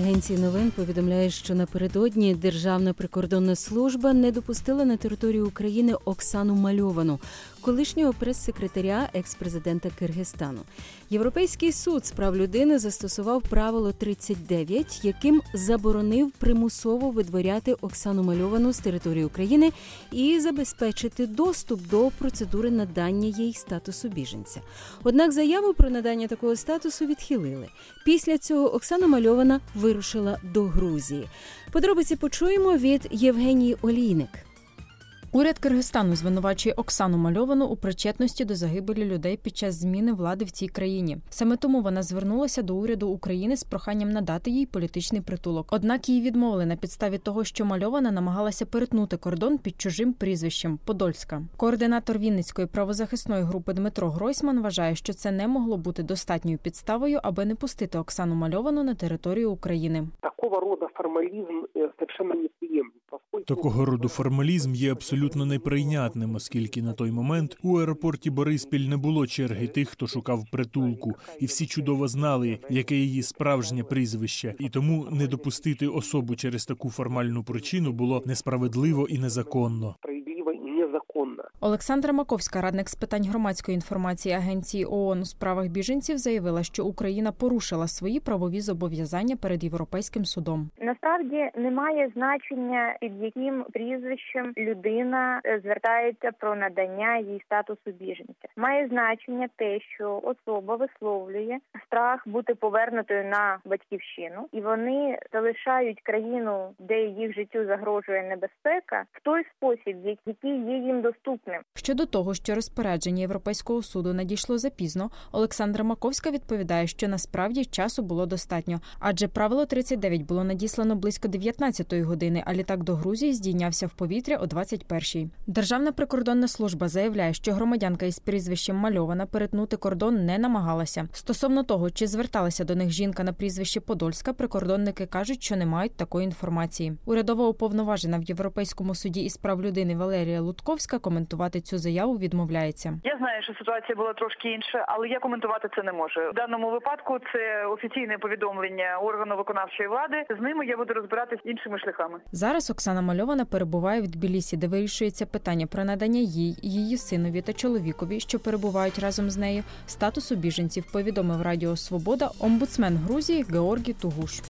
агенції новин повідомляє, що напередодні Державна прикордонна служба не допустила на територію України Оксану Мальовану, колишнього прес-секретаря екс-президента Киргизстану. Європейський суд з прав людини застосував правило 39, яким заборонив примусово видворяти Оксану Мальовану з території України і забезпечити доступ до процедури надання їй статусу біженця. Однак заяву про надання такого статусу відхилили. Після цього Оксана Мальована вирушила до Грузії. Подробиці почуємо від Євгенії Олійник. Уряд Киргизстану звинувачує Оксану Мальовану у причетності до загибелі людей під час зміни влади в цій країні. Саме тому вона звернулася до уряду України з проханням надати їй політичний притулок. Однак їй відмовили на підставі того, що Мальована намагалася перетнути кордон під чужим прізвищем – Подольська. Координатор Вінницької правозахисної групи Дмитро Гройсман вважає, що це не могло бути достатньою підставою, аби не пустити Оксану Мальовану на територію України. Такого роду формалізм совершенно неприємний. Такого роду формалізм є абсолютно неприйнятним, оскільки на той момент у аеропорті Бориспіль не було черги тих, хто шукав притулку, і всі чудово знали, яке її справжнє прізвище, і тому не допустити особу через таку формальну причину було несправедливо і незаконно. Олександра Маковська, радник з питань громадської інформації Агенції ООН у справах біженців, заявила, що Україна порушила свої правові зобов'язання перед Європейським судом. Насправді немає значення, під яким прізвищем людина звертається про надання їй статусу біженця. Має значення те, що особа висловлює страх бути повернутою на батьківщину, і вони залишають країну, де їх життю загрожує небезпека, в той спосіб, який є їм доступним. Щодо того, що розпорядження Європейського суду надійшло запізно, Олександра Маковська відповідає, що насправді часу було достатньо, адже правило 39 було надіслано близько 19-ї години, а літак до Грузії здійнявся в повітря о 21-й. Державна прикордонна служба заявляє, що громадянка із прізвищем Мальована перетнути кордон не намагалася. Стосовно того, чи зверталася до них жінка на прізвище Подольська, прикордонники кажуть, що не мають такої інформації. Урядова уповноважена в Європейському суді із прав людини Валерія Лутковська коментувати цю заяву відмовляється. Я знаю, що ситуація була трошки інша, але я коментувати це не можу. В даному випадку це офіційне повідомлення органу виконавчої влади. З ними я буду розбиратись іншими шляхами. Зараз Оксана Мальована перебуває в Тбілісі, де вирішується питання про надання їй, її синові та чоловікові, що перебувають разом з нею, статусу біженців, повідомив Радіо Свобода омбудсмен Грузії Георгій Тугуш.